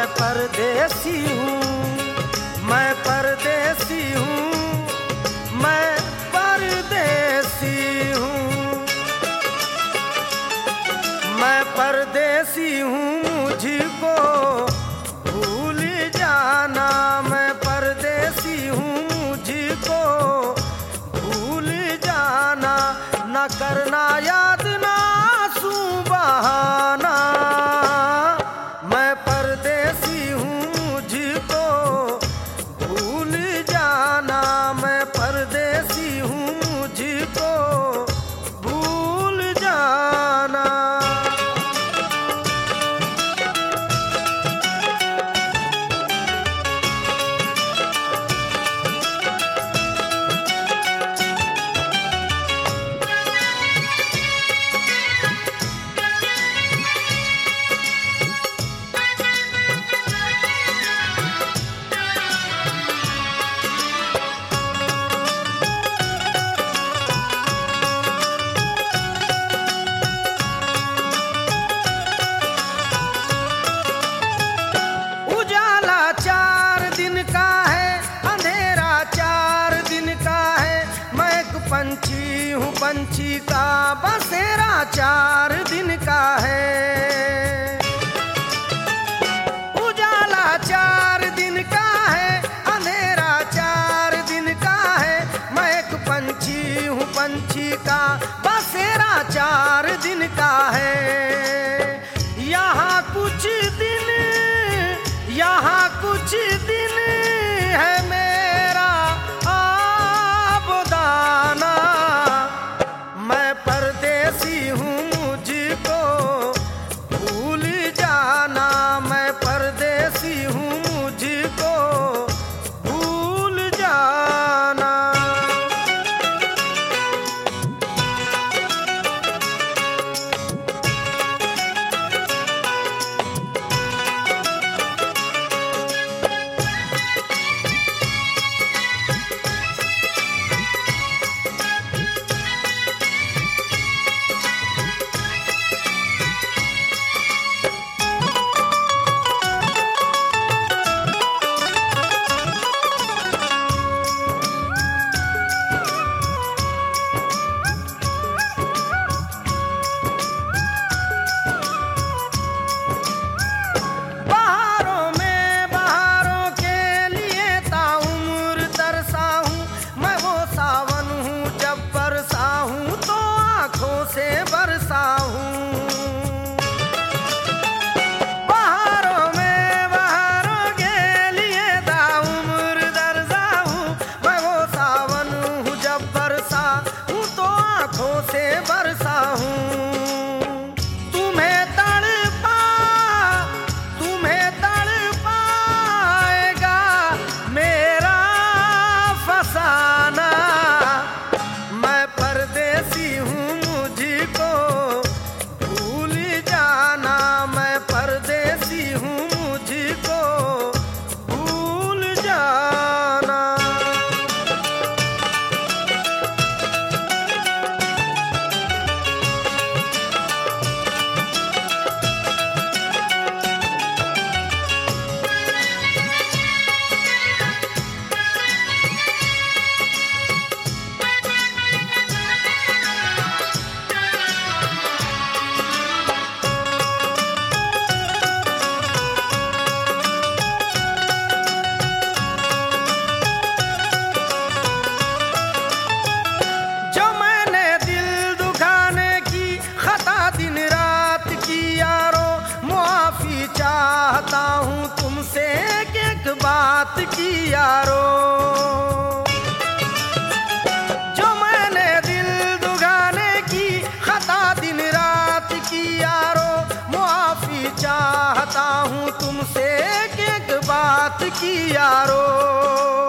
मैं परदेसी हूँ, मैं परदेसी हूँ, मैं परदेसी हूँ, मैं परदेसी हूँ, मुझको भूल जाना। मैं परदेसी हूँ, मुझको भूल जाना। न करना याद ना आंसू बहाना। मैं परदेसी हूँ, मुझको भूल जाना। मैं परदेसी हूँ, मुझको भूल जाना। पंछी हूँ, पंछी का बसेरा 4 दिन का है। उजाला 4 दिन का है, अंधेरा 4 दिन का है। मैं एक पंछी हूँ, पंछी का बसेरा 4 दिन का है। यहाँ कुछ दिन, यहाँ कुछ दिन है मेरा आबोदाना। मैं परदेसी हूँ, मुझको भूल जाना। मैं परदेसी हूँ, मुझको भूल जाना। से बरसा हूँ बहारों में, बहारों के लिए दाउम्र दरसा हूँ। मैं वो सावन हूँ, जब बरसा हूँ तो आँखों से बरसा हूँ। तुम्हें तड़पाएगा मेरा फसाना। मैं परदेसी हूँ, मुझको भूल जाना। मैं परदेसी हूँ, मुझको भूल जाना। चाहता हूँ तुमसे एक बात की यारो। जो मैंने दिल दुगाने की खता दिन रात की यारो। मुआफी चाहता हूँ तुमसे एक बात की यारो।